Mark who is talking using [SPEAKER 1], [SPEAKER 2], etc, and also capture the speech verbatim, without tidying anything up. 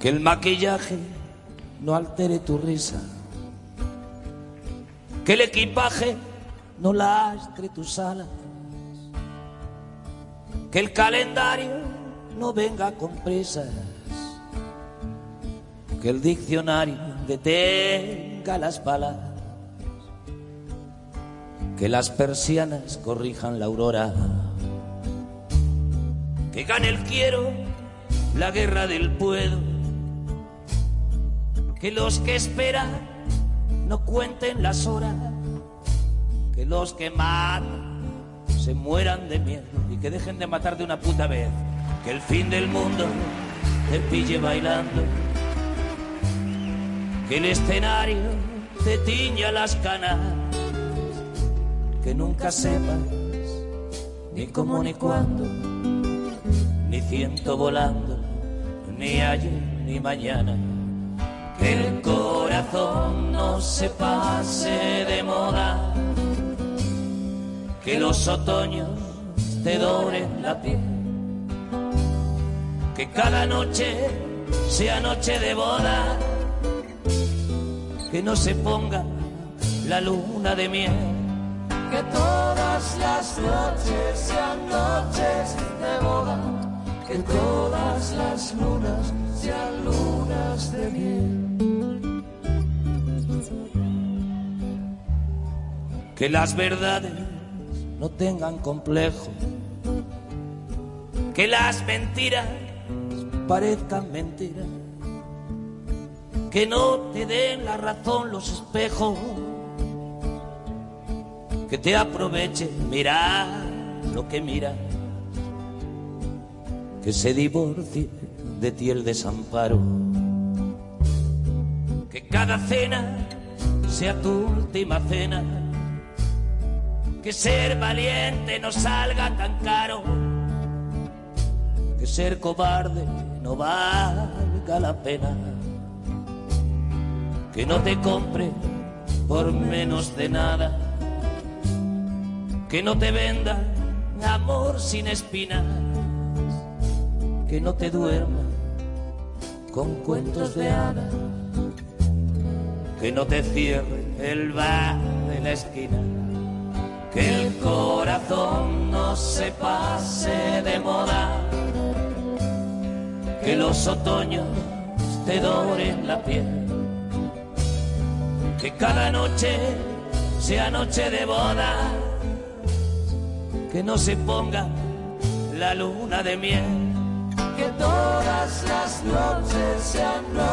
[SPEAKER 1] Que el maquillaje no altere tu risa, que el equipaje no lastre tus alas, que el calendario no venga con prisas, que el diccionario detenga las balas, que las persianas corrijan la aurora, que gane el quiero la guerra del puedo, que los que esperan no cuenten las horas, que los que matan se mueran de miedo y que dejen de matar de una puta vez, que el fin del mundo te pille bailando, que el escenario te tiña las canas, que nunca sepas ni cómo ni cuándo, ni ciento volando, ni ayer ni mañana, que el corazón no se pase de moda, que los otoños te doren la piel, que cada noche sea noche de boda, que no se ponga la luna de miel,
[SPEAKER 2] que todas las noches sean noches de boda, que todas las lunas sean lunas de miel.
[SPEAKER 1] Que las verdades no tengan complejo, que las mentiras parezcan mentiras, que no te den la razón los espejos, que te aproveche mirar lo que mira, que se divorcie de ti el desamparo, que cada cena sea tu última cena, que ser valiente no salga tan caro, que ser cobarde no valga la pena, que no te compre por menos de nada, que no te venda amor sin espinas, que no te duerma con cuentos de hadas, que no te cierre el bar de la esquina, que el corazón no se pase de moda, que los otoños te doren la piel, que cada noche sea noche de boda, que no se ponga la luna de miel,
[SPEAKER 2] que todas las noches sean noches